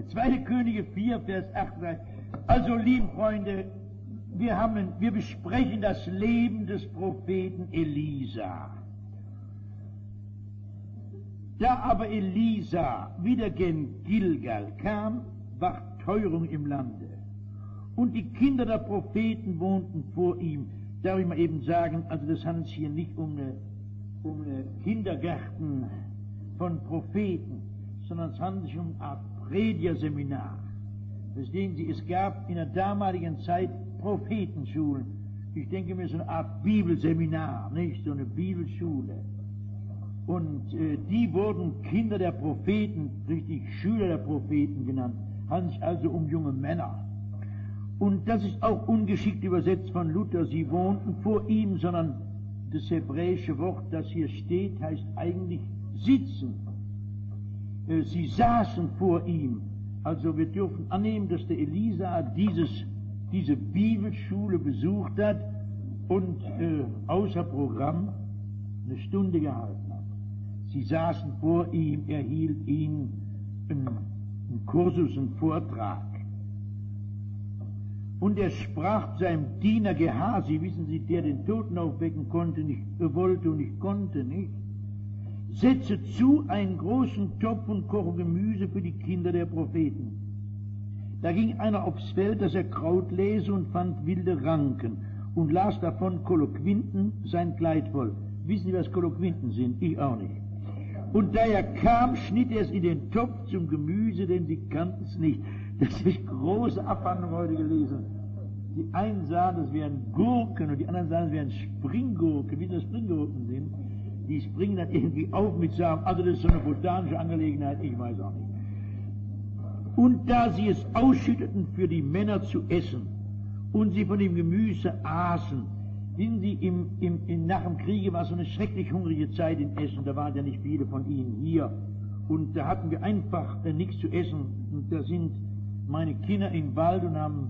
2. Könige 4, Vers 38. Also, lieben Freunde, wir besprechen das Leben des Propheten Elisa. Da aber Elisa wieder gen Gilgal kam, war Teuerung im Lande. Und die Kinder der Propheten wohnten vor ihm. Darf ich mal eben sagen, also das handelt sich hier nicht um Kindergärten von Propheten, sondern es handelt sich um eine Art Predigerseminar. Verstehen Sie, es gab in der damaligen Zeit Prophetenschulen. Ich denke mir, so eine Art Bibelseminar, nicht? So eine Bibelschule. Und die wurden Kinder der Propheten, richtig Schüler der Propheten genannt. Handelt sich also um junge Männer. Und das ist auch ungeschickt übersetzt von Luther. Sie wohnten vor ihm, sondern das hebräische Wort, das hier steht, heißt eigentlich sitzen. Sie saßen vor ihm. Also wir dürfen annehmen, dass der Elisa diese Bibelschule besucht hat und außer Programm eine Stunde gehalten hat. Sie saßen vor ihm, er hielt ihnen einen Kursus, einen Vortrag. Und er sprach seinem Diener Gehasi, wissen Sie, der den Toten aufwecken konnte, nicht wollte und nicht konnte, nicht? Setze zu einen großen Topf und koche Gemüse für die Kinder der Propheten. Da ging einer aufs Feld, dass er Kraut lese und fand wilde Ranken und las davon Koloquinten sein Kleid voll. Wissen Sie, was Koloquinten sind? Ich auch nicht. Und da er kam, schnitt er es in den Topf zum Gemüse, denn sie kannten es nicht. Das habe ich große Abhandlung heute gelesen. Die einen sahen, das wären Gurken und die anderen sahen, das wären Springgurken. Wie das Springgurken sind, die springen dann irgendwie auf mit Samen. Also das ist so eine botanische Angelegenheit, ich weiß auch nicht. Und da sie es ausschütteten für die Männer zu essen und sie von dem Gemüse aßen, wissen Sie, nach dem Kriege war so eine schrecklich hungrige Zeit in Essen, da waren ja nicht viele von Ihnen hier. Und da hatten wir einfach nichts zu essen. Und da sind meine Kinder im Wald und haben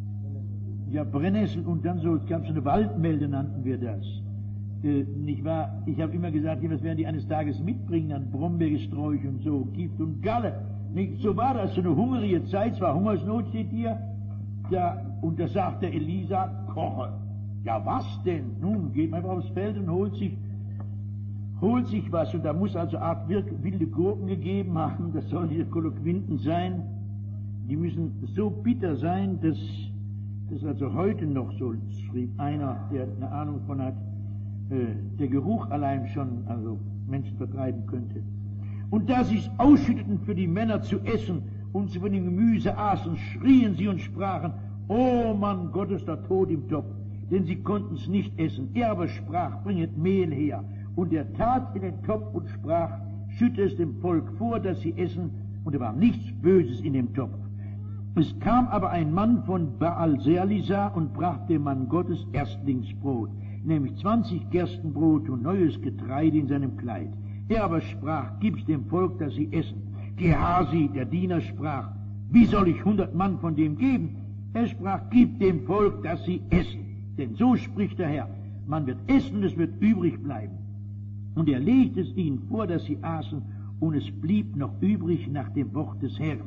ja Brennnessel und dann so, es gab so eine Waldmelde, nannten wir das. Nicht wahr? Ich habe immer gesagt, was werden die eines Tages mitbringen an Brombeersträuch und so, Gift und Galle. Nicht? So war das, so eine hungrige Zeit, es war Hungersnot, steht hier. Und da sagt der Elisa, koche. Ja, was denn? Nun, geht man einfach aufs Feld und holt sich was. Und da muss also eine Art wilde Gurken gegeben haben, das sollen diese Koloquinten sein. Die müssen so bitter sein, dass das also heute noch so, schrieb einer, der eine Ahnung von hat, der Geruch allein schon also Menschen vertreiben könnte. Und da sie es ausschütteten für die Männer zu essen und sie von dem Gemüse aßen, schrien sie und sprachen, O Mann Gottes, der Tod im Topf, denn sie konnten es nicht essen. Er aber sprach, bringet Mehl her. Und er tat in den Topf und sprach, schütte es dem Volk vor, dass sie essen, und es war nichts Böses in dem Topf. Es kam aber ein Mann von Baal-Serlisa und brachte dem Mann Gottes Erstlingsbrot, nämlich 20 Gerstenbrot und neues Getreide in seinem Kleid. Er aber sprach, gib's dem Volk, dass sie essen. Gehasi, der Diener, sprach, wie soll ich 100 Mann von dem geben? Er sprach, gib dem Volk, dass sie essen. Denn so spricht der Herr, man wird essen und es wird übrig bleiben. Und er legte es ihnen vor, dass sie aßen, und es blieb noch übrig nach dem Wort des Herrn.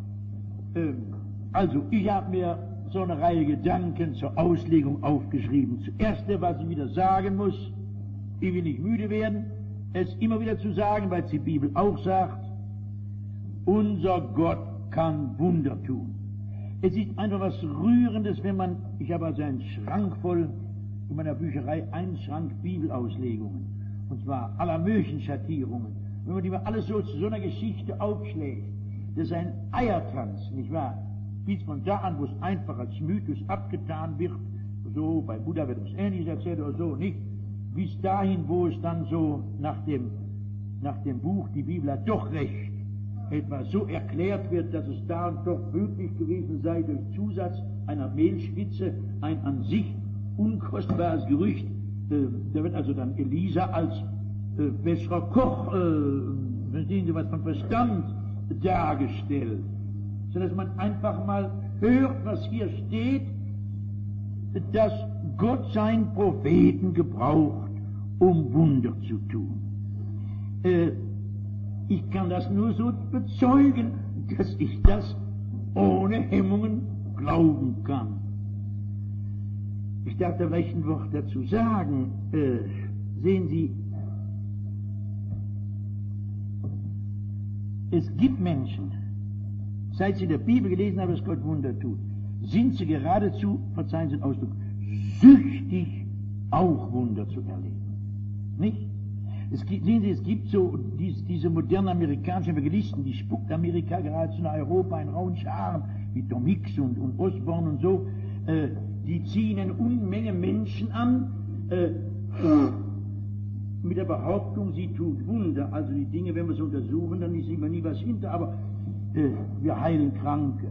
Also, ich habe mir so eine Reihe Gedanken zur Auslegung aufgeschrieben. Zuerst, was ich wieder sagen muss, ich will nicht müde werden, es immer wieder zu sagen, weil es die Bibel auch sagt, unser Gott kann Wunder tun. Es ist einfach was Rührendes, wenn man, ich habe also einen Schrank voll, in meiner Bücherei einen Schrank Bibelauslegungen, und zwar aller möglichen Schattierungen. Wenn man die mal alles so zu so einer Geschichte aufschlägt, das ist ein Eiertanz, nicht wahr? Bis von da an, wo es einfach als Mythos abgetan wird, so, bei Buddha wird es Ähnliches erzählt oder so, nicht? Bis dahin, wo es dann so nach dem Buch, die Bibel hat doch recht, etwa so erklärt wird, dass es da und doch möglich gewesen sei, durch Zusatz einer Mehlspitze ein an sich unkostbares Gerücht, da wird also dann Elisa als besserer Koch, verstehen Sie, was von Verstand dargestellt, sodass man einfach mal hört, was hier steht, dass Gott seinen Propheten gebraucht, um Wunder zu tun. Ich kann das nur so bezeugen, dass ich das ohne Hemmungen glauben kann. Ich darf da vielleicht ein Wort dazu sagen. Sehen Sie, es gibt Menschen, seit sie in der Bibel gelesen haben, dass Gott Wunder tut, sind sie geradezu, verzeihen Sie den Ausdruck, süchtig, auch Wunder zu erleben. Nicht? Sehen Sie, es gibt so diese modernen amerikanischen Evangelisten, die spuckt Amerika geradezu nach Europa in rauen Scharen, wie Tom Hicks und Osborne und so, die ziehen eine Unmenge Menschen an, mit der Behauptung, sie tut Wunder. Also die Dinge, wenn wir es untersuchen, dann ist immer nie was hinter, aber wir heilen Kranke.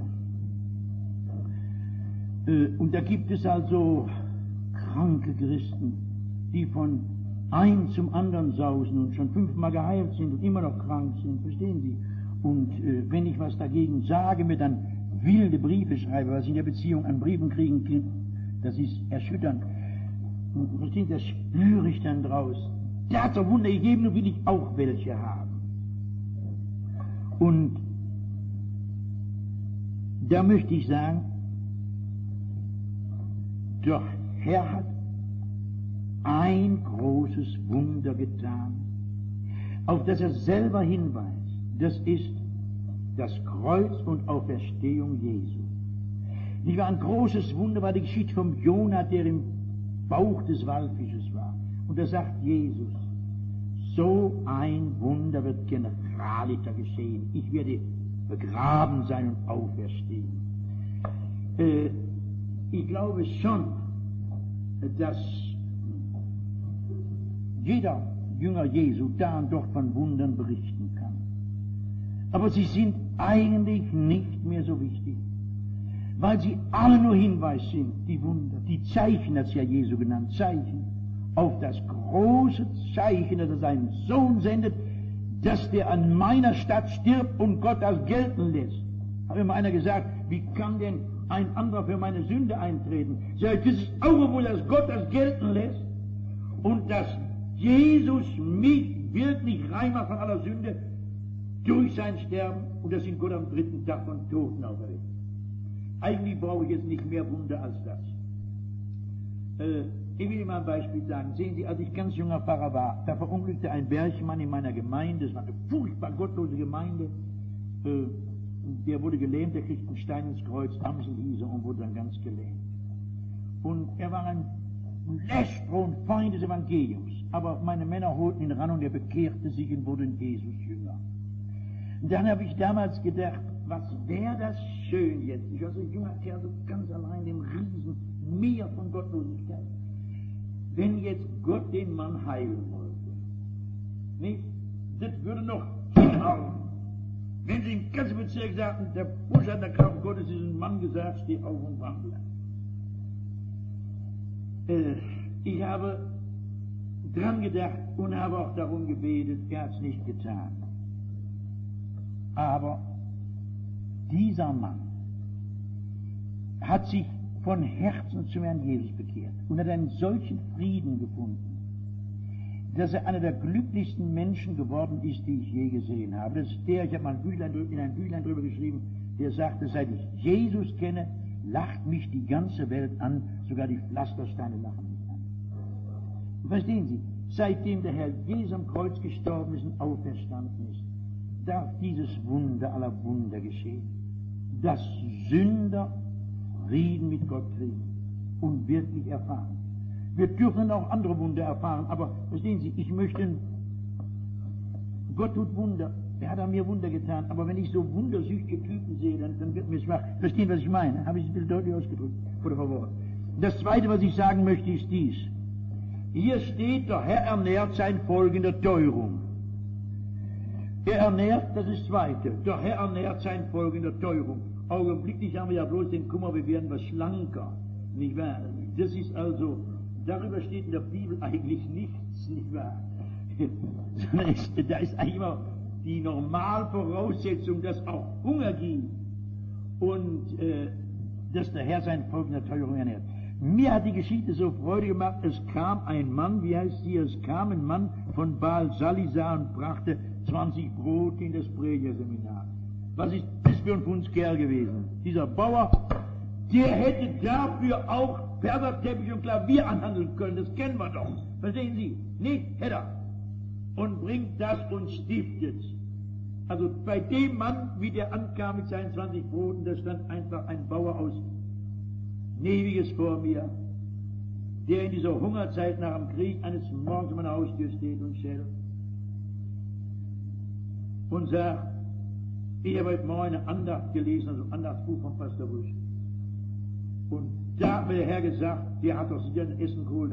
Und da gibt es also kranke Christen, die von einem zum anderen sausen und schon 5-mal geheilt sind und immer noch krank sind, verstehen Sie? Und wenn ich was dagegen sage, mir dann wilde Briefe schreibe, was ich in der Beziehung an Briefen kriegen kann, das ist erschütternd. Und verstehen Sie, das spüre ich dann draus. Der hat so Wunder gegeben, nun will ich auch welche haben. Und da möchte ich sagen, der Herr hat ein großes Wunder getan, auf das er selber hinweist. Das ist das Kreuz und Auferstehung Jesu. Nicht wahr? Ein großes Wunder war die Geschichte vom Jona, der im Bauch des Walfisches war. Und da sagt Jesus, so ein Wunder wird generalischer geschehen. Ich werde begraben sein und auferstehen. Ich glaube schon, dass jeder Jünger Jesu da und dort von Wundern berichten kann. Aber sie sind eigentlich nicht mehr so wichtig, weil sie alle nur Hinweis sind, die Wunder, die Zeichen, das ja Jesu genannt, Zeichen, auf das große Zeichen, das er seinen Sohn sendet, dass der an meiner Stadt stirbt und Gott das gelten lässt. Hat immer einer gesagt, wie kann denn ein anderer für meine Sünde eintreten? Sagt, das ist auch wohl, dass Gott das gelten lässt und dass Jesus mich wirklich rein macht von aller Sünde durch sein Sterben und dass ihn Gott am 3. Tag von Toten auferweckt. Eigentlich brauche ich jetzt nicht mehr Wunder als das. Ich will Ihnen mal ein Beispiel sagen. Sehen Sie, als ich ganz junger Pfarrer war, da verunglückte ein Bergmann in meiner Gemeinde. Es war eine furchtbar gottlose Gemeinde. Der wurde gelähmt, der kriegt einen Stein ins Kreuz, Amsel hieß er, und wurde dann ganz gelähmt. Und er war ein Lästerer und Feind des Evangeliums. Aber meine Männer holten ihn ran und er bekehrte sich und wurde ein Jesus-Jünger. Und dann habe ich damals gedacht, was wäre das schön jetzt? Ich war so ein junger Kerl, so ganz allein im riesen Meer von Gottlosigkeit. Wenn jetzt Gott den Mann heilen wollte. Nicht? Das würde noch hinhauen. Wenn sie im ganzen Bezirk sagten, der Busch an der Kraft Gottes ist ein Mann gesagt, steh auf und wandle. Ich habe dran gedacht und habe auch darum gebetet, er hat es nicht getan. Aber dieser Mann hat sich von Herzen zum Herrn Jesus bekehrt und hat einen solchen Frieden gefunden, dass er einer der glücklichsten Menschen geworden ist, die ich je gesehen habe. Das ist der, ich habe mal in ein Büchlein drüber geschrieben, der sagte, seit ich Jesus kenne, lacht mich die ganze Welt an, sogar die Pflastersteine lachen mich an. Verstehen Sie, seitdem der Herr Jesus am Kreuz gestorben ist und auferstanden ist, darf dieses Wunder aller Wunder geschehen, dass Sünder Frieden mit Gott kriegen und wirklich erfahren. Wir dürfen auch andere Wunder erfahren, aber verstehen Sie, ich möchte, Gott tut Wunder, er hat an mir Wunder getan, aber wenn ich so wundersüchtige Typen sehe, dann wird mir schwach. Verstehen, was ich meine? Habe ich es ein bisschen deutlich ausgedrückt oder verworren? Das Zweite, was ich sagen möchte, ist dies. Hier steht, der Herr ernährt sein Volk in der Teuerung. Er ernährt, das ist das Zweite, der Herr ernährt sein Volk in der Teuerung. Augenblicklich haben wir ja bloß den Kummer, wir werden was schlanker, nicht wahr? Das ist also, darüber steht in der Bibel eigentlich nichts, nicht wahr? Da ist eigentlich immer die Normalvoraussetzung, dass auch Hunger gibt und dass der Herr sein Volk in der Teuerung ernährt. Mir hat die Geschichte so Freude gemacht, es kam ein Mann, wie heißt sie, es kam ein Mann von Baal Salisa und brachte 20 Brote in das Predigerseminar. Was ist das für ein Fundskerl gewesen? Dieser Bauer, der hätte dafür auch Perserteppich und Klavier anhandeln können, das kennen wir doch. Verstehen Sie? Nicht, hätte er. Und bringt das und stiftet. Also bei dem Mann, wie der ankam mit seinen 20 Broten, da stand einfach ein Bauer aus Neviges vor mir, der in dieser Hungerzeit nach dem Krieg eines Morgens an meiner Haustür steht und schellt und sagt, ich habe heute Morgen eine Andacht gelesen, also ein Andachtsbuch von Pastor Busch. Und da hat mir der Herr gesagt, der hat doch sicher ein Essen geholt.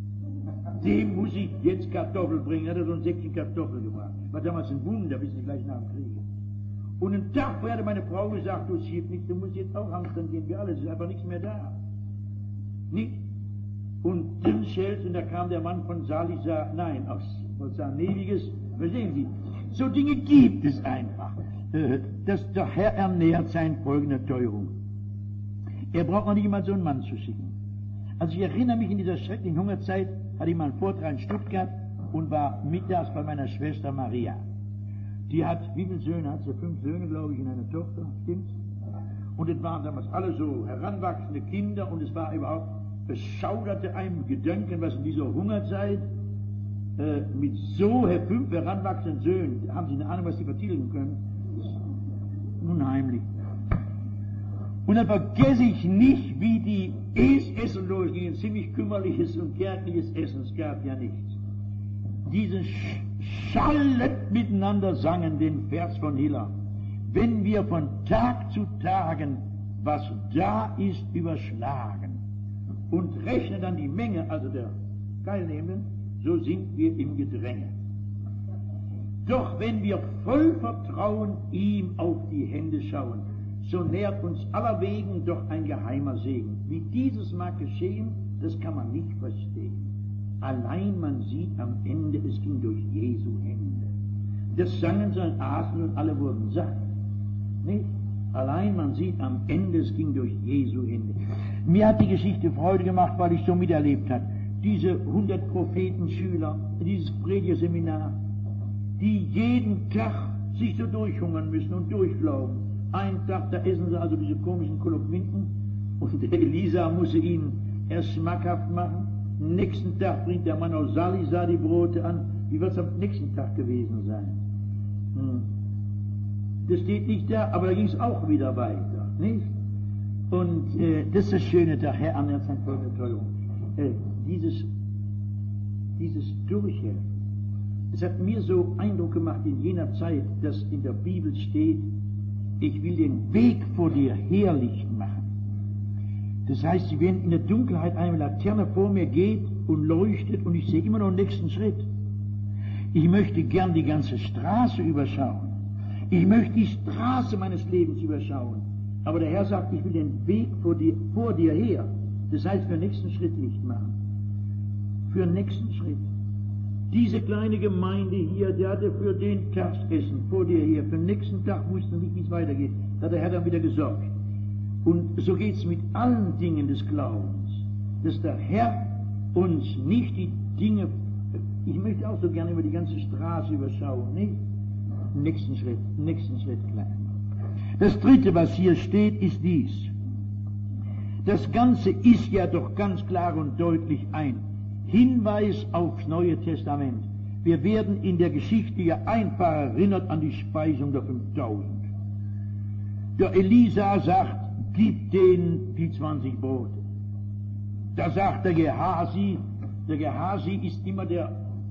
Dem muss ich jetzt Kartoffeln bringen. Hat er so ein Säckchen Kartoffeln gebracht. War damals ein Wunder, wissen Sie, gleich nach dem Krieg. Und einen Tag vorher hat meine Frau gesagt, du schiebst nichts, du musst jetzt auch hamstern gehen, wir alle, es ist einfach nichts mehr da. Nicht? Und dann schellt, und da kam der Mann von Salisa, nein, aus Neviges, verstehen Sie, so Dinge gibt es einfach. Der Herr ernährt sein Volk in der Teuerung. Er braucht noch nicht mal so einen Mann zu schicken. Also ich erinnere mich, in dieser schrecklichen Hungerzeit hatte ich mal einen Vortrag in Stuttgart und war mittags bei meiner Schwester Maria. Die hat, wie viele Söhne hat sie? 5 Söhne, glaube ich, und eine Tochter, stimmt's? Und es waren damals alle so heranwachsende Kinder und es war überhaupt, es schauderte einem Gedanken, was in dieser Hungerzeit mit so 5 heranwachsenden Söhnen, haben Sie eine Ahnung, was die vertilgen können? Unheimlich. Und dann vergesse ich nicht, wie die Essen losgingen. Ziemlich kümmerliches und kärgliches Essen, es gab ja nichts. Diese schallend miteinander sangen den Vers von Hiller. Wenn wir von Tag zu Tagen, was da ist, überschlagen und rechnen dann die Menge, also der Teilnehmenden, so sind wir im Gedränge. Doch wenn wir voll Vertrauen ihm auf die Hände schauen, so nährt uns allerwegen doch ein geheimer Segen. Wie dieses mag geschehen, das kann man nicht verstehen. Allein man sieht am Ende, es ging durch Jesu Hände. Das sangen sie und aßen und alle wurden satt. Nicht? Allein man sieht am Ende, es ging durch Jesu Hände. Mir hat die Geschichte Freude gemacht, weil ich so miterlebt habe. Diese 100 Prophetenschüler, dieses Predigerseminar, die jeden Tag sich so durchhungern müssen und durchglauben. Einen Tag, da essen sie also diese komischen Kolloquinten und der Elisa muss sie ihnen erst schmackhaft machen. Am nächsten Tag bringt der Mann aus Salisa die Brote an. Wie wird es am nächsten Tag gewesen sein? Das steht nicht da, aber da ging es auch wieder weiter. Nicht? Und das ist das Schöne, der Herr ernährt sein Volk der Teuerung. Dieses Durchhelfen. Es hat mir so Eindruck gemacht in jener Zeit, dass in der Bibel steht, ich will den Weg vor dir herlicht machen. Das heißt, wenn in der Dunkelheit eine Laterne vor mir geht und leuchtet und ich sehe immer noch den nächsten Schritt. Ich möchte gern die ganze Straße überschauen. Ich möchte die Straße meines Lebens überschauen. Aber der Herr sagt, ich will den Weg vor dir her. Das heißt, für den nächsten Schritt Licht machen. Für den nächsten Schritt. Diese kleine Gemeinde hier, die hatte für den Tagsessen vor dir her, für den nächsten Tag wusste nicht, wie es weitergeht. Da hat der Herr dann wieder gesorgt. Und so geht es mit allen Dingen des Glaubens, dass der Herr uns nicht die Dinge, ich möchte auch so gerne über die ganze Straße überschauen, nicht? Nächsten Schritt klein. Das dritte, was hier steht, ist dies. Das Ganze ist ja doch ganz klar und deutlich ein Hinweis aufs Neue Testament. Wir werden in der Geschichte ja einfach erinnert an die Speisung der 5000. Der Elisa sagt, gib denen die 20 Brote. Da sagt der Gehasi ist immer der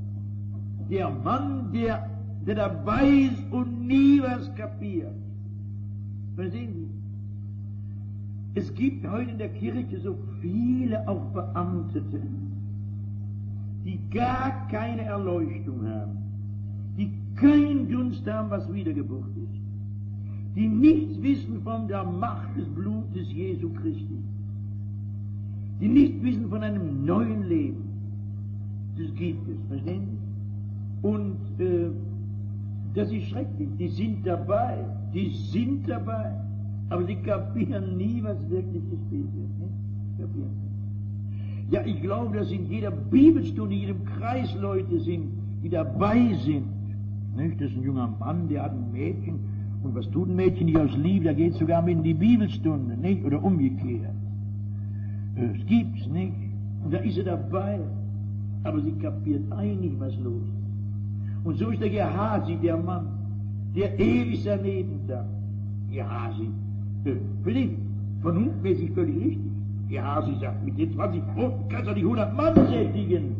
Mann, der dabei ist und nie was kapiert. Verstehen Sie? Es gibt heute in der Kirche so viele auch Beamtete, die gar keine Erleuchtung haben, die keinen Dunst haben, was Wiedergeburt ist, die nichts wissen von der Macht des Blutes Jesu Christi, die nichts wissen von einem neuen Leben. Das gibt es, verstehen Sie? Und das ist schrecklich. Die sind dabei, aber sie kapieren nie, was wirklich gespielt wird. Nicht? Kapieren. Ja, ich glaube, dass in jeder Bibelstunde, in jedem Kreis Leute sind, die dabei sind. Nicht? Das ist ein junger Mann, der hat ein Mädchen Und was tut ein Mädchen nicht aus Liebe? Da geht sogar mit in die Bibelstunde, nicht? Oder umgekehrt. Das gibt's nicht. Und da ist sie dabei. Aber sie kapiert eigentlich, was los ist. Und so ist der Gehasi, der Mann, der ewig daneben da. Gehasi. Für den vernunftmäßig völlig richtig. Gehasi sagt, mit den 20 Broten kannst du die 100 Mann sättigen.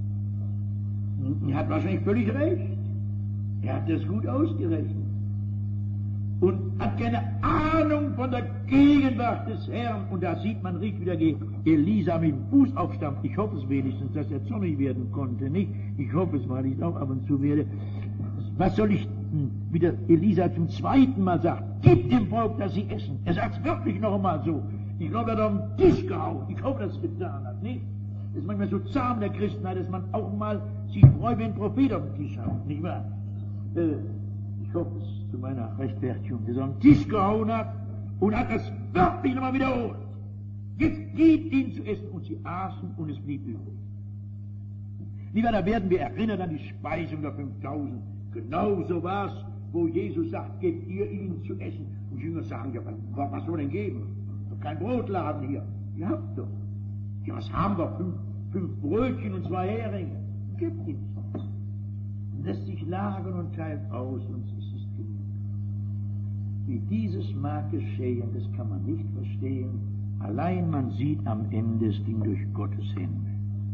Er hat wahrscheinlich völlig recht. Er hat das gut ausgerechnet. Und hat keine Ahnung von der Gegenwart des Herrn. Und da sieht man richtig wieder Elisa mit dem Fuß aufstampft. Ich hoffe es wenigstens, dass er zornig werden konnte, nicht? Ich hoffe es, weil ich auch ab und zu werde. Was soll ich wieder Elisa zum zweiten Mal sagen? Gib dem Volk, dass sie essen. Er sagt es wirklich noch einmal so. Ich glaube, er hat auf den Tisch gehauen. Ich hoffe, dass er es getan hat, nicht? Das ist manchmal so zahm der Christenheit, dass man auch mal sich freut, wenn ein Prophet auf den Tisch haut, nicht wahr? Ich hoffe es zu meiner Rechtfertigung, dass er auf den Tisch gehauen hat und hat das wirklich nochmal wiederholt. Jetzt gibt ihnen zu essen, und sie aßen und es blieb übrig. Lieber, da werden wir erinnert an die Speisung der 5000. Genau so war es, wo Jesus sagt, gebt ihr ihnen zu essen. Und die Jünger sagen, ja, was soll denn geben? Doch kein Brotladen hier. Ihr habt doch. Ja, was haben wir? 5 Brötchen und 2 Heringe. Gibt ihnen was. Lässt sich lagern und teilt aus, und es ist genug. Wie dieses mag geschehen, das kann man nicht verstehen. Allein man sieht am Ende, es ging durch Gottes Hände.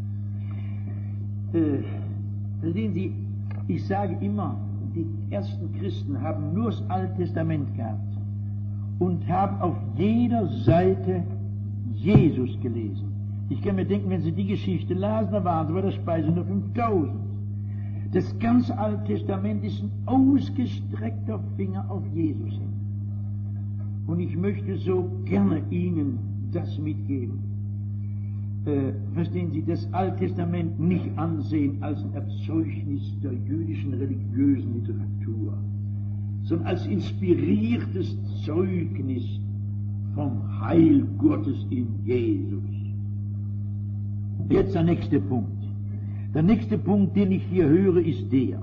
Verstehen Sie, ich sage immer, die ersten Christen haben nur das Alte Testament gehabt und haben auf jeder Seite Jesus gelesen. Ich kann mir denken, wenn Sie die Geschichte lasen, da waren Sie bei der Speisung der 5000. Das ganze Alte Testament ist ein ausgestreckter Finger auf Jesus hin. Und ich möchte so gerne Ihnen das mitgeben. Verstehen Sie, das Alte Testament nicht ansehen als ein Erzeugnis der jüdischen religiösen Literatur, sondern als inspiriertes Zeugnis vom Heil Gottes in Jesus. Jetzt der nächste Punkt. Der nächste Punkt, den ich hier höre, ist der.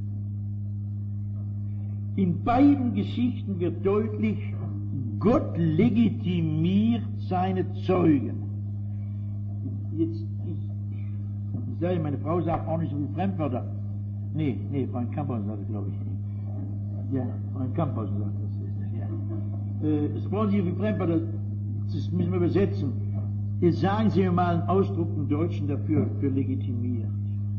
In beiden Geschichten wird deutlich, Gott legitimiert seine Zeugen. Jetzt, ich sage, meine Frau sagt auch nicht so viel Fremdwörter. Nee, Freund Kamphausen sagt das, glaube ich. Ja, Freund Kamphausen sagt das. Ja. Das brauchen Sie nicht so viel Fremdwörter, das müssen wir übersetzen. Jetzt sagen Sie mir mal einen Ausdruck im Deutschen dafür, für legitimiert.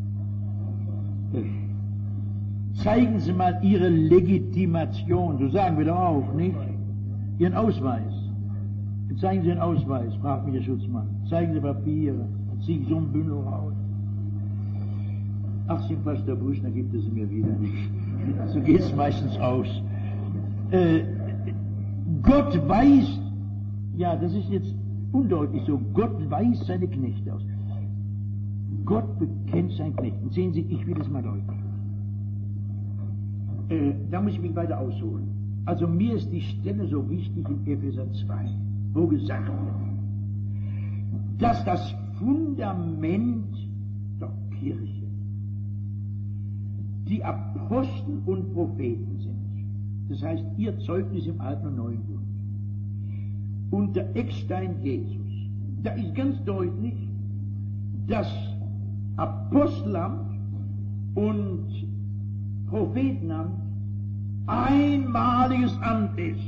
Zeigen Sie mal Ihre Legitimation, so sagen wir doch auch, nicht? Ihren Ausweis. Zeigen Sie einen Ausweis, fragt mich der Schutzmann. Zeigen Sie Papiere, ziehen so ein Bündel raus. Ach, sind fast der Busch, dann gibt es sie mir wieder nicht. So geht es meistens aus. Gott weiß, ja, das ist jetzt undeutlich so, Gott weist seine Knechte aus. Gott bekennt seinen Knechten. Sehen Sie, ich will das mal deutlich. Da muss ich mich weiter ausholen. Also mir ist die Stelle so wichtig in Epheser 2, wo gesagt wird, dass das Fundament der Kirche die Apostel und Propheten sind. Das heißt, ihr Zeugnis im Alten und Neuen Bund. Und der Eckstein Jesus. Da ist ganz deutlich, dass Apostelamt und Prophetenamt einmaliges Amt ist.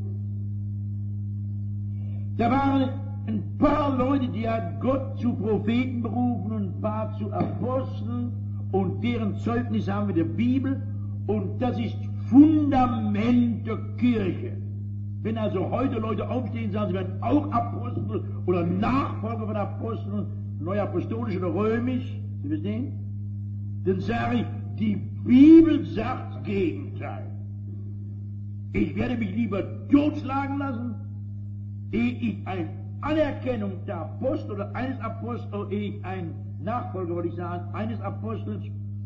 Da waren ein paar Leute, die hat Gott zu Propheten berufen und ein paar zu Aposteln, und deren Zeugnis haben wir der Bibel, und das ist Fundament der Kirche. Wenn also heute Leute aufstehen und sagen, sie werden auch Apostel oder Nachfolger von Aposteln, neuapostolisch oder römisch, Sie verstehen? Dann sage ich, die Bibel sagt das Gegenteil. Ich werde mich lieber totschlagen lassen, ehe ich eine Anerkennung der Apostel oder eines Apostels, oder ehe ich ein Nachfolger, würde ich sagen, eines Apostels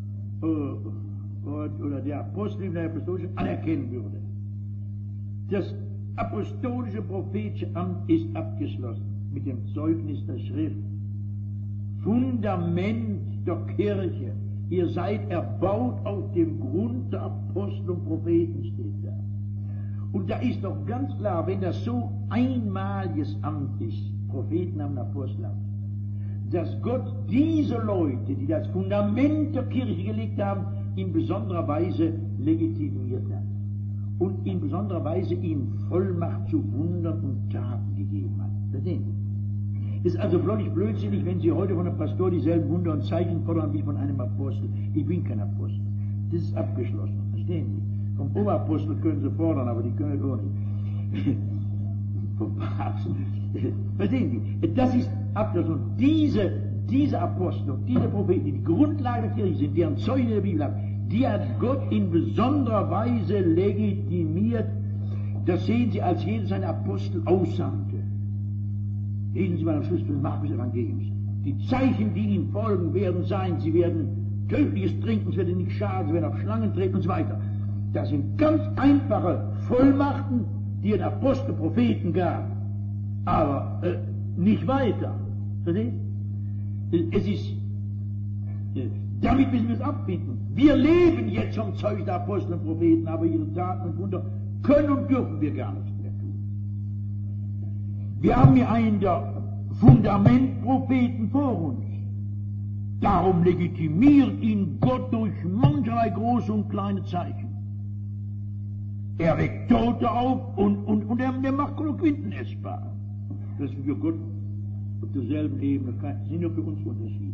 oder der Apostel, der apostolischen anerkennen würde. Das apostolische, prophetische Amt ist abgeschlossen mit dem Zeugnis der Schrift. Fundament der Kirche. Ihr seid erbaut auf dem Grund der Apostel und Propheten, steht da. Und da ist doch ganz klar, wenn das so einmaliges Amt ist, Propheten haben Apostel haben, dass Gott diese Leute, die das Fundament der Kirche gelegt haben, in besonderer Weise legitimiert hat und in besonderer Weise ihnen Vollmacht zu Wundern und Taten gegeben hat. Verstehen Sie? Ist also völlig blödsinnig, wenn Sie heute von einem Pastor dieselben Wunder und Zeichen fordern wie von einem Apostel. Ich bin kein Apostel. Das ist abgeschlossen. Verstehen Sie? Vom Oberapostel können Sie fordern, aber die können auch nicht. Vom Papst. Verstehen Sie? Das ist abgeschlossen. Diese Apostel und diese Propheten, die die Grundlage der Kirche sind, deren Zeugen der Bibel haben, die hat Gott in besonderer Weise legitimiert. Das sehen Sie, als Jesus seine Apostel aussandte. Lesen Sie mal am Schluss des Markus Evangeliums. Die Zeichen, die ihm folgen, werden sein, sie werden tödliches trinken, es wird nicht schaden, sie werden auf Schlangen treten und so weiter. Das sind ganz einfache Vollmachten, die ein Apostel Propheten gab. Aber nicht weiter. Verstehen? Es ist, damit müssen wir es abbinden. Wir leben jetzt vom Zeug der Apostel und Propheten, aber ihre Taten und Wunder können und dürfen wir gar nicht mehr tun. Wir haben hier einen der Fundamentpropheten vor uns. Darum legitimiert ihn Gott durch mancherlei große und kleine Zeichen. Er weckt Tote auf und er macht Konsequenzen essbar. Das ist für Gott auf derselben Ebene, sind ja für uns Unterschiede.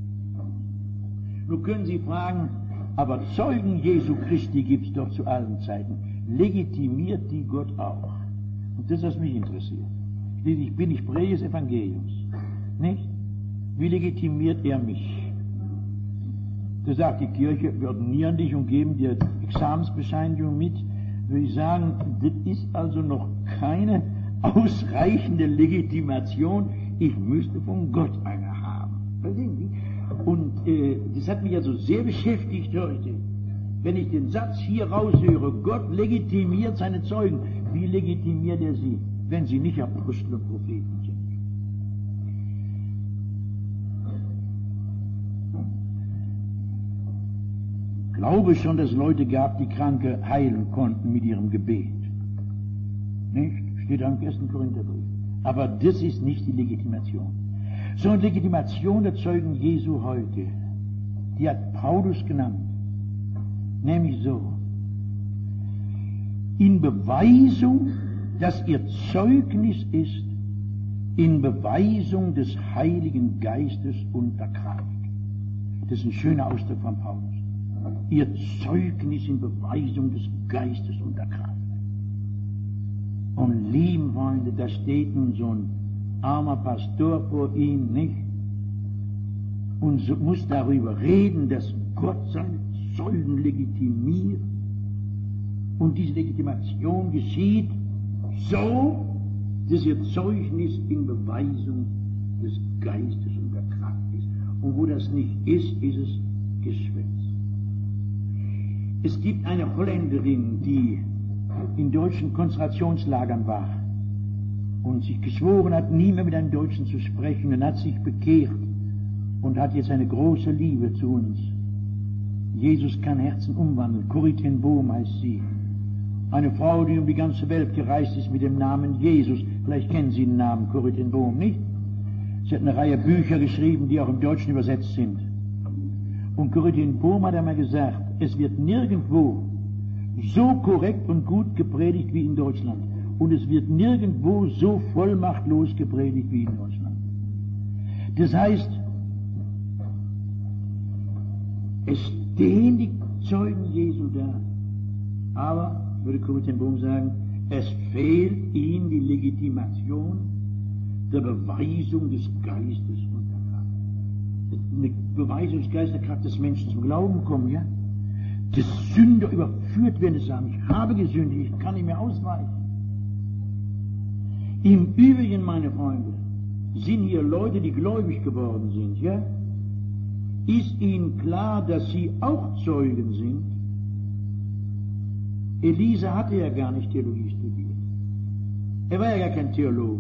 Nun können Sie fragen, aber Zeugen Jesu Christi gibt es doch zu allen Zeiten. Legitimiert die Gott auch? Und das ist, was mich interessiert. Ich bin nicht Prediger des Evangeliums. Nicht? Wie legitimiert er mich? Da sagt die Kirche, wir ordinieren dich und geben dir Examensbescheinigung mit. Würde ich sagen, das ist also noch keine ausreichende Legitimation. Ich müsste von Gott eine haben. Verstehen Sie? Und das hat mich also sehr beschäftigt heute. Wenn ich den Satz hier raushöre, Gott legitimiert seine Zeugen, wie legitimiert er sie, wenn sie nicht Apostel und Propheten sind? Ich glaube schon, dass es Leute gab, die Kranke heilen konnten mit ihrem Gebet. Nicht? Steht da im 1. Korintherbrief. Aber das ist nicht die Legitimation. Sondern Legitimation der Zeugen Jesu heute, die hat Paulus genannt. Nämlich so: in Beweisung, dass ihr Zeugnis ist, in Beweisung des Heiligen Geistes und der Kraft. Das ist ein schöner Ausdruck von Paulus. Ihr Zeugnis in Beweisung des Geistes und der Kraft. Und lieben Freunde, da steht nun so ein armer Pastor vor ihm, nicht? Und so muss darüber reden, dass Gott seine Zeugen legitimiert. Und diese Legitimation geschieht so, dass ihr Zeugnis in Beweisung des Geistes und der Kraft ist. Und wo das nicht ist, ist es Geschwätz. Es gibt eine Holländerin, die in deutschen Konzentrationslagern war und sich geschworen hat, nie mehr mit einem Deutschen zu sprechen, und hat sich bekehrt und hat jetzt eine große Liebe zu uns. Jesus kann Herzen umwandeln. Corrie ten Boom heißt sie. Eine Frau, die um die ganze Welt gereist ist mit dem Namen Jesus. Vielleicht kennen Sie den Namen Corrie ten Boom, nicht? Sie hat eine Reihe Bücher geschrieben, die auch im Deutschen übersetzt sind. Und Corrie ten Boom hat einmal gesagt, es wird nirgendwo so korrekt und gut gepredigt wie in Deutschland. Und es wird nirgendwo so vollmachtlos gepredigt wie in Deutschland. Das heißt, es stehen die Zeugen Jesu da, aber, würde Corrie ten Boom sagen, es fehlt ihnen die Legitimation der Beweisung des Geistes und der Kraft. Eine Beweisung des Geistes und der Kraft des Menschen zum Glauben kommen, ja? Des Sünder überführt werden, die sagen, ich habe gesündigt, ich kann nicht mehr ausweichen. Im Übrigen, meine Freunde, sind hier Leute, die gläubig geworden sind, ja? Ist ihnen klar, dass sie auch Zeugen sind? Elisa hatte ja gar nicht Theologie studiert. Er war ja gar kein Theologe.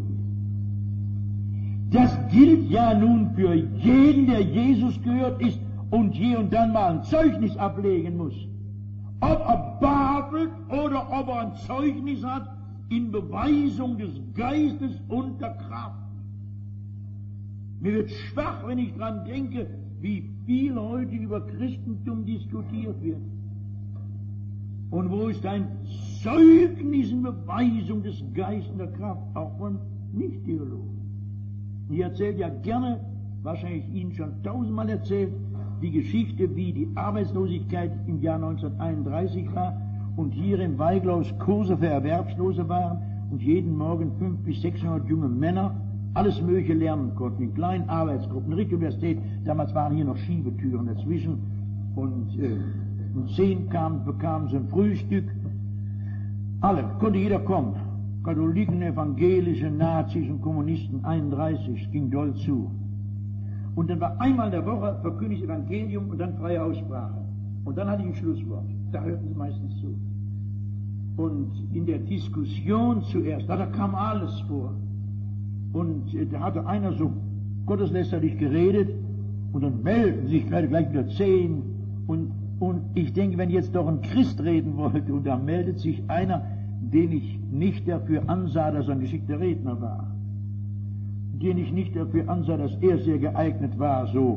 Das gilt ja nun für jeden, der Jesus gehört ist und je und dann mal ein Zeugnis ablegen muss. ob er babelt oder ob er ein Zeugnis hat in Beweisung des Geistes und der Kraft. Mir wird schwach, wenn ich dran denke, wie viel heute über Christentum diskutiert wird. Und wo ist ein Zeugnis in Beweisung des Geistes und der Kraft, auch von Nicht-Theologen. Ich erzähle ja gerne, wahrscheinlich Ihnen schon 1000-mal erzählt, die Geschichte, wie die Arbeitslosigkeit im Jahr 1931 war und hier in Weiglaus Kurse für Erwerbslose waren und jeden Morgen 500 bis 600 junge Männer alles Mögliche lernen konnten, in kleinen Arbeitsgruppen, Richtung Universität. Damals waren hier noch Schiebetüren dazwischen und um 10 bekamen sie ein Frühstück. Alle, konnte jeder kommen. Katholiken, Evangelische, Nazis und Kommunisten, 31, ging doll zu. Und dann war einmal in der Woche verkündigt Evangelium und dann freie Aussprache. Und dann hatte ich ein Schlusswort. Da hörten sie meistens zu. Und in der Diskussion zuerst, da kam alles vor. Und da hatte einer so gotteslästerlich geredet und dann melden sich gleich wieder 10. Und ich denke, wenn jetzt doch ein Christ reden wollte und da meldet sich einer, den ich nicht dafür ansah, dass er ein geschickter Redner war, den ich nicht dafür ansah, dass er sehr geeignet war, so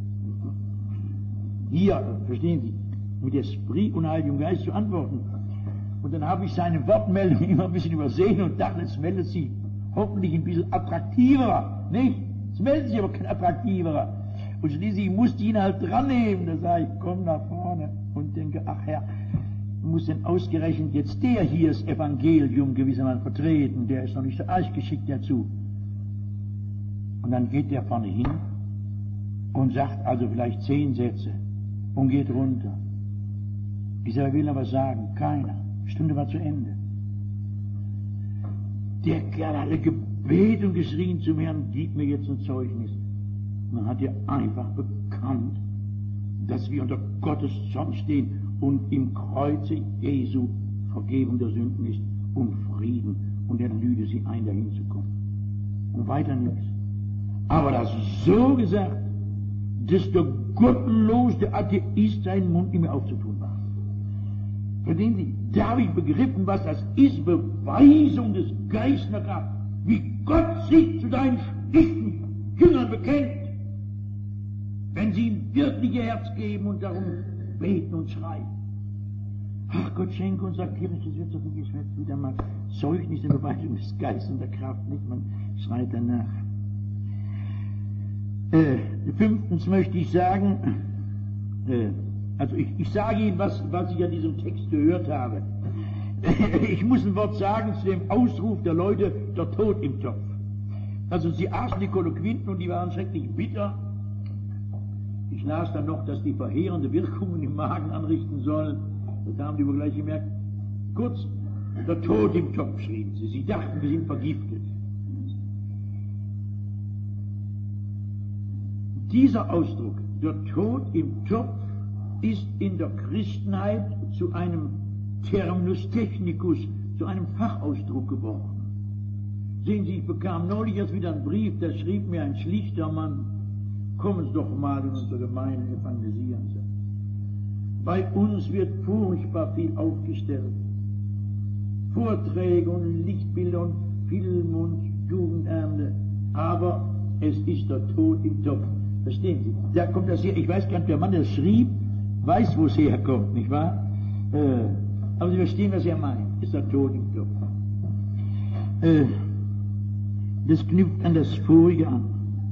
hier, verstehen Sie, mit Esprit und Heiligem Geist zu antworten. Und dann habe ich seine Wortmeldung immer ein bisschen übersehen und dachte, es meldet sich hoffentlich ein bisschen attraktiverer, nicht? Es meldet sich aber kein attraktiverer. Und schließlich musste ich ihn halt dran nehmen. Da sage ich, komm nach vorne und denke, ach Herr, muss denn ausgerechnet jetzt der hier das Evangelium gewissermaßen vertreten, der ist noch nicht so arg geschickt dazu. Und dann geht der vorne hin und sagt also vielleicht 10 Sätze und geht runter. Ich sage, will aber sagen, keiner. Stunde war zu Ende. Der Kerl hatte gebetet und geschrien zum Herrn, gib mir jetzt ein Zeugnis. Und dann hat er einfach bekannt, dass wir unter Gottes Zorn stehen und im Kreuze Jesu Vergebung der Sünden ist und Frieden. Und er lüde sie ein, dahin zu kommen. Und weiter nichts. Aber das so gesagt, dass der gottlose Atheist seinen Mund nicht mehr aufzutun war. Verstehen Sie, da habe ich begriffen, was das ist, Beweisung des Geistes der Kraft. Wie Gott sich zu deinen schlichten Jüngern bekennt, wenn sie ihm wirklich ihr Herz geben und darum beten und schreien. Ach Gott, schenke uns der Kirche, es wird so viel geschwätzt, wieder mal Zeugnis in Beweisung des Geistes und der Kraft, nicht? Man schreit danach. 5. möchte ich sagen, also ich sage Ihnen, was ich an diesem Text gehört habe. Ich muss ein Wort sagen zu dem Ausruf der Leute, der Tod im Topf. Also sie aßen die Kolloquinten und die waren schrecklich bitter. Ich las dann noch, dass die verheerende Wirkungen im Magen anrichten sollen. Da haben die wohl gleich gemerkt, kurz, der Tod im Topf, schrien sie. Sie dachten, wir sind vergiftet. Dieser Ausdruck, der Tod im Topf, ist in der Christenheit zu einem Terminus technicus, zu einem Fachausdruck geworden. Sehen Sie, ich bekam neulich erst wieder einen Brief, da schrieb mir ein schlichter Mann, kommen Sie doch mal in unsere Gemeinde, evangelisieren Sie. Bei uns wird furchtbar viel aufgestellt. Vorträge und Lichtbilder und Film und Jugendernte, aber es ist der Tod im Topf. Verstehen Sie? Da kommt das her, ich weiß gar nicht, der Mann, der schrieb, weiß, wo es herkommt, nicht wahr? Aber Sie verstehen, was er meint. Ist der Tod im Topf. Das knüpft an das Vorige an.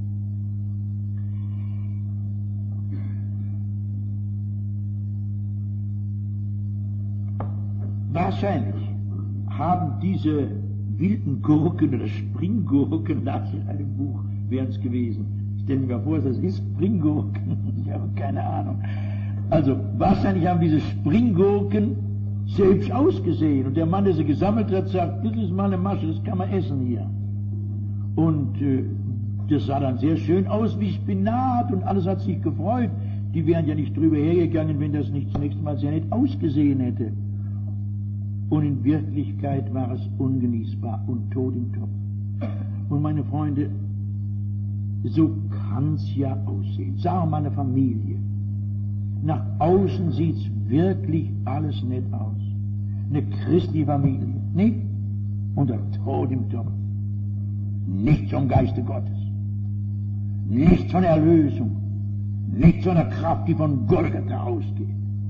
Wahrscheinlich haben diese wilden Gurken oder Springgurken, das in einem Buch wären es gewesen. Stellen Sie mir vor, was das ist, Springgurken. Ich habe keine Ahnung. Also, wahrscheinlich haben diese Springgurken selbst ausgesehen. Und der Mann, der sie gesammelt hat, sagt, das ist mal eine Masche, das kann man essen hier. Und das sah dann sehr schön aus wie Spinat und alles hat sich gefreut. Die wären ja nicht drüber hergegangen, wenn das nicht zunächst mal sehr nett ausgesehen hätte. Und in Wirklichkeit war es ungenießbar und tot im Topf. Und meine Freunde, so kann es ja aussehen. Sagen wir mal eine Familie. Nach außen sieht es wirklich alles nett aus. Eine christliche Familie, nicht? Und der Tod im Topf. Nicht vom Geiste Gottes. Nicht von Erlösung. Nicht von der Kraft, die von Golgatha ausgeht.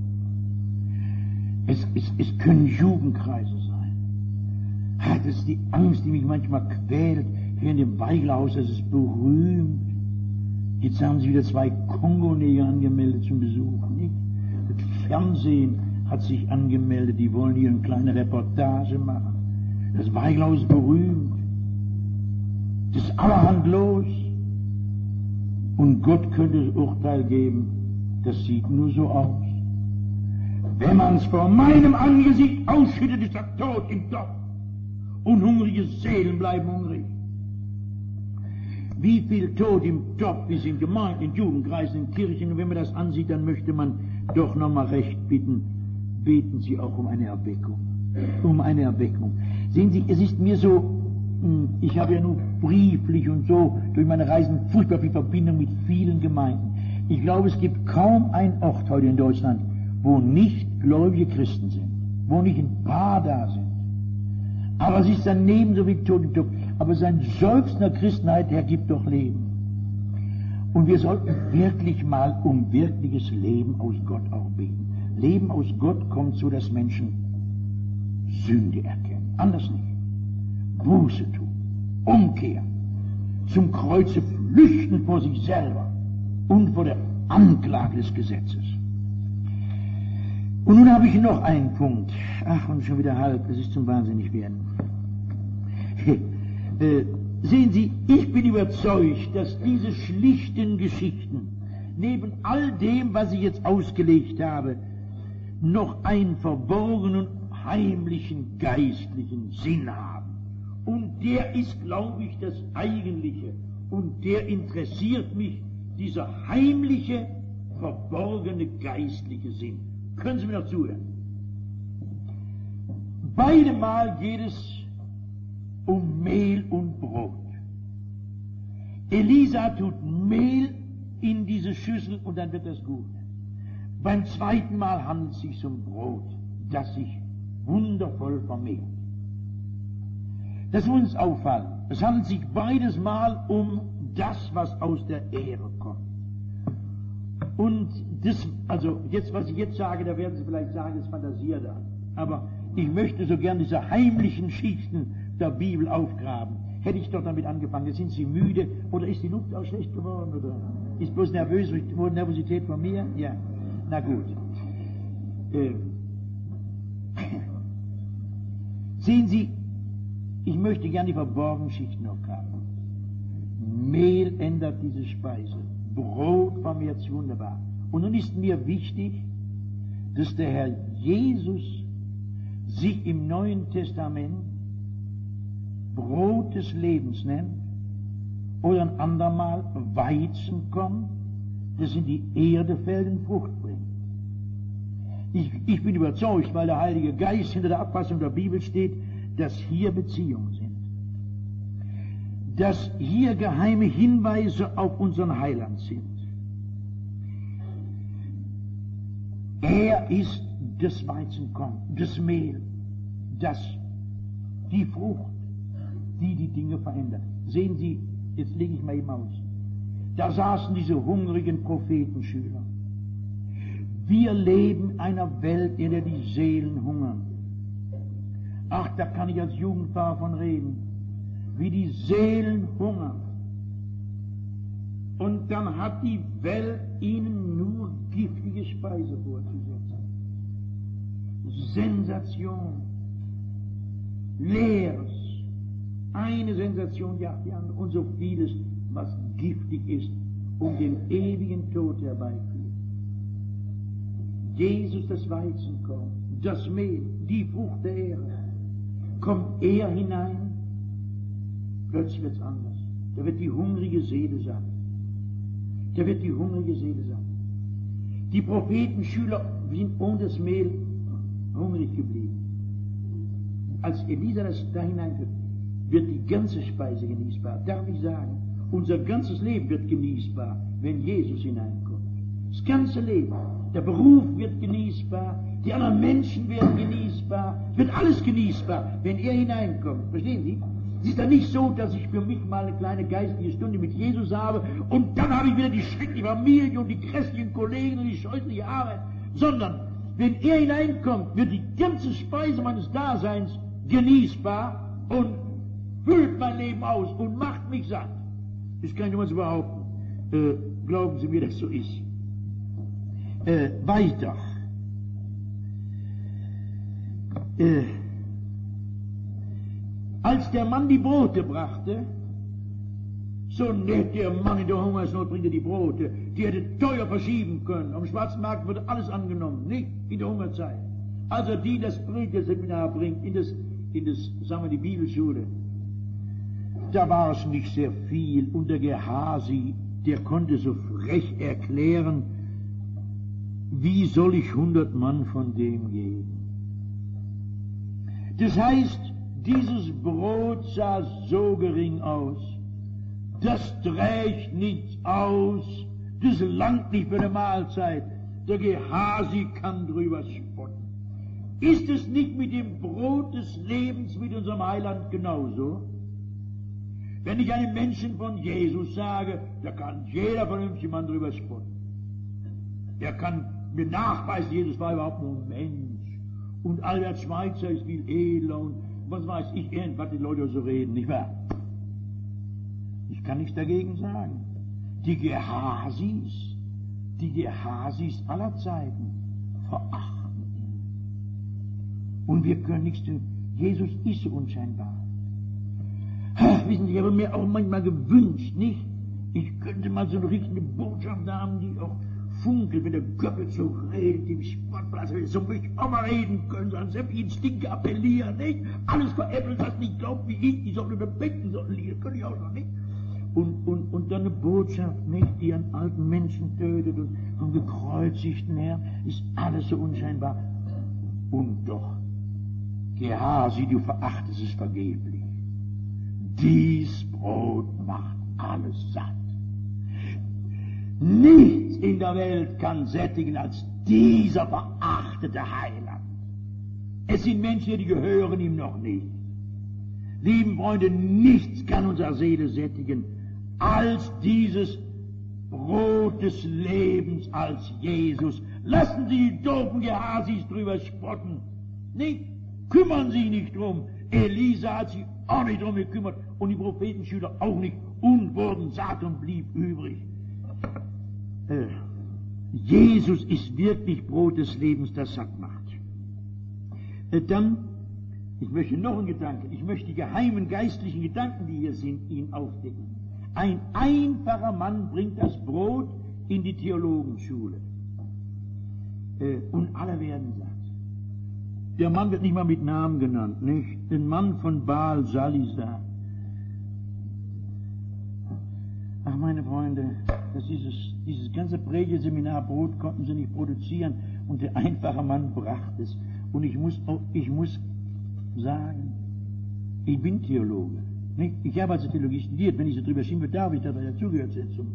Es können Jugendkreise sein. Das ist die Angst, die mich manchmal quält. Hier in dem Weiglerhaus, das ist berühmt. Jetzt haben sie wieder 2 Kongoneger angemeldet zum Besuch, nicht? Das Fernsehen hat sich angemeldet, die wollen hier eine kleine Reportage machen. Das Weiglerhaus ist berühmt. Das ist allerhand los. Und Gott könnte das Urteil geben, das sieht nur so aus. Wenn man es vor meinem Angesicht ausschüttet, ist der Tod im Topf. Und hungrige Seelen bleiben hungrig. Wie viel Tod im Topf ist in Gemeinden, in Jugendkreisen, in Kirchen. Und wenn man das ansieht, dann möchte man doch nochmal recht bitten, beten Sie auch um eine Erweckung. Um eine Erweckung. Sehen Sie, es ist mir so, ich habe ja nur brieflich und so durch meine Reisen furchtbar viel Verbindung mit vielen Gemeinden. Ich glaube, es gibt kaum einen Ort heute in Deutschland, wo nicht gläubige Christen sind, wo nicht ein paar da sind. Aber es ist daneben so wie Tod im Topf. Aber sein Seufzen der Christenheit, der gibt doch Leben. Und wir sollten wirklich mal um wirkliches Leben aus Gott auch beten. Leben aus Gott kommt so, dass Menschen Sünde erkennen. Anders nicht. Buße tun, umkehren, zum Kreuze flüchten vor sich selber und vor der Anklage des Gesetzes. Und nun habe ich noch einen Punkt. Ach, und schon wieder halb, das ist zum Wahnsinnigwerden. Sehen Sie, ich bin überzeugt, dass diese schlichten Geschichten neben all dem, was ich jetzt ausgelegt habe, noch einen verborgenen, heimlichen, geistlichen Sinn haben. Und der ist, glaube ich, das Eigentliche. Und der interessiert mich, dieser heimliche, verborgene, geistliche Sinn. Können Sie mir noch zuhören? Beide Mal geht es um Mehl und Brot. Elisa tut Mehl in diese Schüssel und dann wird das gut. Beim zweiten Mal handelt es sich um Brot, das sich wundervoll vermehrt. Das muss uns auffallen. Es handelt sich beides Mal um das, was aus der Erde kommt. Und das, also jetzt, was ich jetzt sage, da werden Sie vielleicht sagen, das fantasiert da. Aber ich möchte so gern diese heimlichen Schichten der Bibel aufgraben. Hätte ich doch damit angefangen. Jetzt sind Sie müde, oder ist die Luft auch schlecht geworden, oder ist bloß Nervosität von mir? Ja, na gut. Sehen Sie, ich möchte gern die verborgenen Schichten aufgraben. Mehl ändert diese Speise. Brot vermehrt sich wunderbar. Und nun ist mir wichtig, dass der Herr Jesus sich im Neuen Testament Brot des Lebens nennt oder ein andermal Weizenkorn, das in die Erde fällt und Frucht bringt. Ich bin überzeugt, weil der Heilige Geist hinter der Abfassung der Bibel steht, dass hier Beziehungen sind. Dass hier geheime Hinweise auf unseren Heiland sind. Er ist das Weizenkorn, das Mehl, die Frucht, die Dinge verändert. Sehen Sie, jetzt lege ich mal eben aus. Da saßen diese hungrigen Prophetenschüler. Wir leben in einer Welt, in der die Seelen hungern. Ach, da kann ich als Jugendpfarrer von reden. Wie die Seelen hungern. Und dann hat die Welt ihnen nur giftige Speise vorzusetzen. Sensation. Leeres. Eine Sensation jagt die andere. Und so vieles, was giftig ist, um den ewigen Tod herbeiführt. Jesus, das Weizenkorn, das Mehl, die Frucht der Erde. Kommt er hinein, plötzlich wird es anders. Da wird die hungrige Seele satt. Da wird die hungrige Seele satt. Die Prophetenschüler sind ohne das Mehl hungrig geblieben. Als Elisa das da hineinführt, wird die ganze Speise genießbar. Darf ich sagen, unser ganzes Leben wird genießbar, wenn Jesus hineinkommt. Das ganze Leben. Der Beruf wird genießbar, die anderen Menschen werden genießbar, wird alles genießbar, wenn er hineinkommt. Verstehen Sie? Es ist dann nicht so, dass ich für mich mal eine kleine geistliche Stunde mit Jesus habe und dann habe ich wieder die schreckliche Familie und die grässlichen Kollegen und die scheußliche Arbeit, sondern wenn er hineinkommt, wird die ganze Speise meines Daseins genießbar und füllt mein Leben aus und macht mich satt. Das kann ich nur so behaupten. Glauben Sie mir, dass so ist. Weiter. Als der Mann die Brote brachte, so nett, der Mann in der Hungersnot bringt die Brote, die hätte teuer verschieben können. Am schwarzen Markt wurde alles angenommen, nicht in der Hungerzeit. Also die das Predigerseminar bringt, in das, sagen wir, die Bibelschule, da war es nicht sehr viel. Und der Gehasi, der konnte so frech erklären, wie soll ich 100 Mann von dem geben? Das heißt, dieses Brot sah so gering aus, das trägt nichts aus, das langt nicht für eine Mahlzeit. Der Gehasi kann drüber spotten. Ist es nicht mit dem Brot des Lebens mit unserem Heiland genauso? Wenn ich einem Menschen von Jesus sage, da kann jeder vernünftige Mann drüber spotten. Er kann mir nachweisen, Jesus war überhaupt nur ein Mensch. Und Albert Schweitzer ist viel edler und was weiß ich, was die Leute so reden, nicht wahr? Ich kann nichts dagegen sagen. Die Gehasis aller Zeiten verachten ihn. Und wir können nichts tun. Jesus ist so unscheinbar. Wissen Sie, ich habe mir auch manchmal gewünscht, nicht? Ich könnte mal so eine richtige Botschaft haben, die auch funkelt, wenn der Goebbels so redet, im Sportplatz, so möchte ich auch mal reden können, so an sämtliche Instinkte appellieren, nicht? Alles veräppelt, was nicht glaubt wie ich, die sollen über Becken sollen liegen, könnte ich auch noch nicht. Und dann eine Botschaft, nicht, die an alten Menschen tötet und vom gekreuzigten Herrn, ist alles so unscheinbar. Und doch, Gehasi, du verachtest es vergeblich. Dies Brot macht alles satt. Nichts in der Welt kann sättigen als dieser verachtete Heiland. Es sind Menschen, die gehören ihm noch nicht. Lieben Freunde, nichts kann unsere Seele sättigen als dieses Brot des Lebens, als Jesus. Lassen Sie die doofen Gehasis drüber spotten. Nicht? Kümmern Sie nicht drum. Elisa hat sich auch nicht drum gekümmert und die Prophetenschüler auch nicht und wurden satt und blieb übrig. Jesus ist wirklich Brot des Lebens, das satt macht. Dann, ich möchte noch einen Gedanken, ich möchte die geheimen geistlichen Gedanken, die hier sind, Ihnen aufdecken. Ein einfacher Mann bringt das Brot in die Theologenschule und alle werden satt. Der Mann wird nicht mal mit Namen genannt, nicht? Ein Mann von Baal Salisa. Ach, meine Freunde, dieses ganze Predigerseminar Brot konnten sie nicht produzieren und der einfache Mann brachte es. Und ich muss sagen, ich bin Theologe. Nicht? Ich habe also Theologie studiert. Wenn ich so drüber schimpfe, darf ich, da dazugehört sitzen.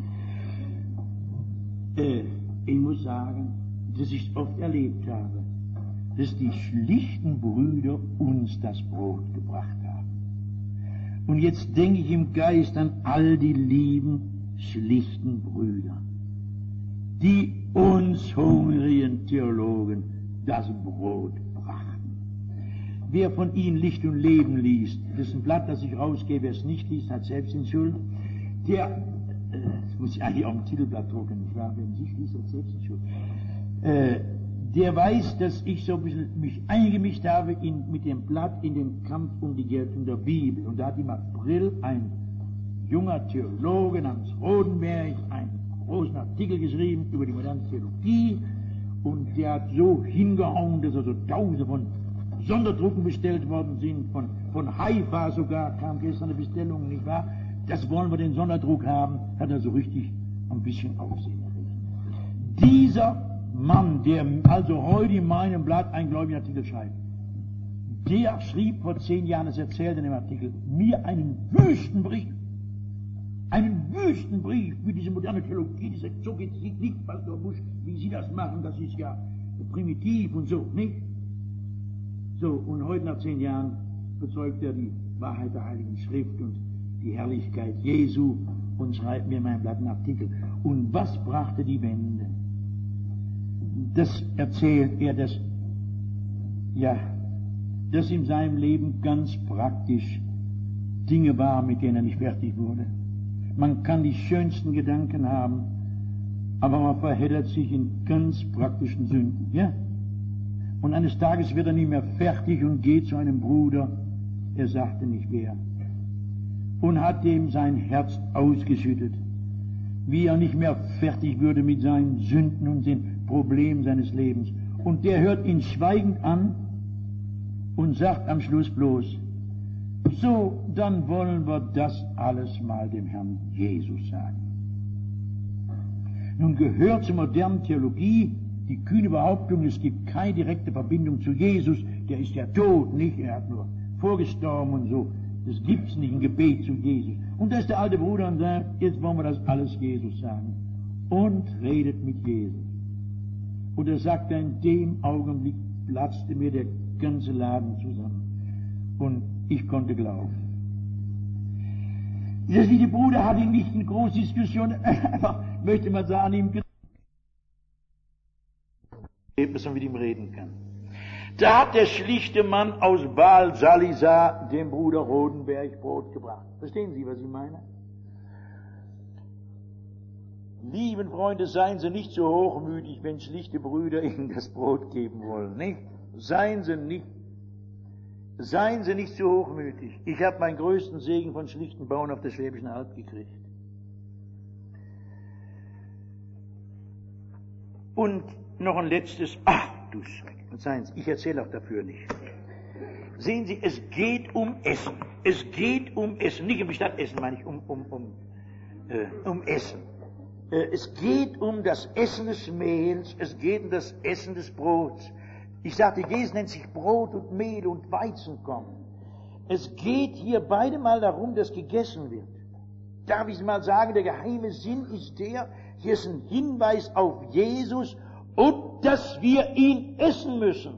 Ich muss sagen, dass ich es oft erlebt habe, dass die schlichten Brüder uns das Brot gebracht haben. Und jetzt denke ich im Geist an all die lieben, schlichten Brüder, die uns hungrigen Theologen das Brot brachten. Wer von ihnen Licht und Leben liest, das ist ein Blatt, das ich rausgebe, wer es nicht liest, hat selbst in Schuld. Das muss ich eigentlich auch im Titelblatt drucken, nicht wahr? Wer nicht liest, hat selbst in Schuld. Der weiß, dass ich so ein bisschen mich eingemischt habe mit dem Blatt in den Kampf um die Geltung der Bibel. Und da hat im April ein junger Theologe namens Rodenberg einen großen Artikel geschrieben über die moderne Theologie. Und der hat so hingehauen, dass also Tausende von Sonderdrucken bestellt worden sind. Von Haifa sogar kam gestern eine Bestellung, nicht wahr? Das wollen wir den Sonderdruck haben. Hat er so richtig ein bisschen Aufsehen erregt. Dieser Mann, der also heute in meinem Blatt einen gläubigen Artikel schreibt, der schrieb vor 10 Jahren, das erzählt in dem Artikel, mir einen Wüstenbericht Wüstenbrief wie diese moderne Theologie, die sagt, so geht es nicht, Pastor Busch, wie Sie das machen, das ist ja primitiv und so, nicht? So, und heute nach 10 Jahren bezeugt er die Wahrheit der Heiligen Schrift und die Herrlichkeit Jesu und schreibt mir in meinem Blatt einen Artikel. Und was brachte die Wende? Das erzählt er, dass in seinem Leben ganz praktisch Dinge waren, mit denen er nicht fertig wurde. Man kann die schönsten Gedanken haben, aber man verheddert sich in ganz praktischen Sünden, ja? Und eines Tages wird er nicht mehr fertig und geht zu einem Bruder, er sagte nicht wer, und hat ihm sein Herz ausgeschüttet, wie er nicht mehr fertig würde mit seinen Sünden und den Problemen seines Lebens. Und der hört ihn schweigend an und sagt am Schluss bloß, so, dann wollen wir das alles mal dem Herrn Jesus sagen. Nun gehört zur modernen Theologie die kühne Behauptung, es gibt keine direkte Verbindung zu Jesus, der ist ja tot, nicht? Er hat nur vorgestorben und so. Das gibt's nicht, ein Gebet zu Jesus. Und da ist der alte Bruder und sagt, jetzt wollen wir das alles Jesus sagen. Und redet mit Jesus. Und er sagt, in dem Augenblick platzte mir der ganze Laden zusammen. Und ich konnte glauben. Dieser liebe Bruder hat ihn nicht in große Diskussion, einfach, möchte man sagen, ihm Erlebnis und mit ihm reden kann. Da hat der schlichte Mann aus Baal Salisa dem Bruder Rodenberg Brot gebracht. Verstehen Sie, was ich meine? Lieben Freunde, seien Sie nicht so hochmütig, wenn schlichte Brüder Ihnen das Brot geben wollen, nicht? Seien Sie nicht so hochmütig. Ich habe meinen größten Segen von schlichten Bauern auf der Schwäbischen Alb gekriegt. Und noch ein letztes, du Schreck. Und seien Sie, ich erzähle auch dafür nicht. Sehen Sie, es geht um Essen. Es geht um Essen. Nicht um Stadtessen, meine ich, um Essen. Es geht um das Essen des Mehls, es geht um das Essen des Brots. Ich sagte, Jesus nennt sich Brot und Mehl und Weizenkorn. Es geht hier beide mal darum, dass gegessen wird. Darf ich mal sagen, der geheime Sinn ist der, hier ist ein Hinweis auf Jesus und dass wir ihn essen müssen.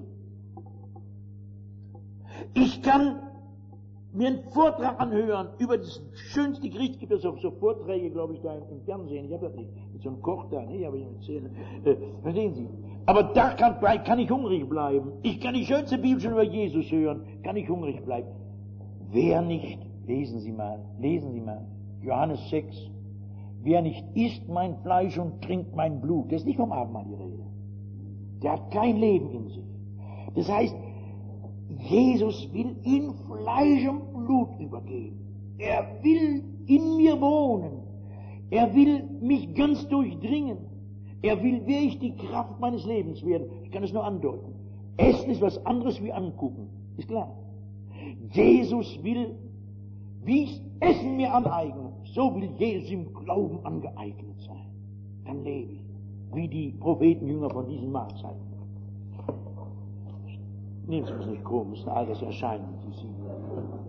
Ich kann mir einen Vortrag anhören über das schönste Gericht, gibt es auch so Vorträge, glaube ich, da im Fernsehen. Ich habe das nicht, mit so einem Koch da, ne, aber ich erzähle. Verstehen Sie? Aber da kann ich hungrig bleiben. Ich kann die schönste Bibel schon über Jesus hören, kann ich hungrig bleiben. Wer nicht, lesen Sie mal, Johannes 6, wer nicht isst mein Fleisch und trinkt mein Blut, das ist nicht vom Abendmahl die Rede. Der hat kein Leben in sich. Das heißt, Jesus will in Fleisch und Blut übergeben. Er will in mir wohnen. Er will mich ganz durchdringen. Er will wirklich die Kraft meines Lebens werden. Ich kann es nur andeuten. Essen ist was anderes wie angucken. Ist klar. Jesus will, wie ich Essen mir aneigne, so will Jesus im Glauben angeeignet sein. Dann lebe ich, wie die Prophetenjünger von diesen Mahlzeiten. Nehmen Sie es nicht komisch, eine Alterserscheinung, die Sie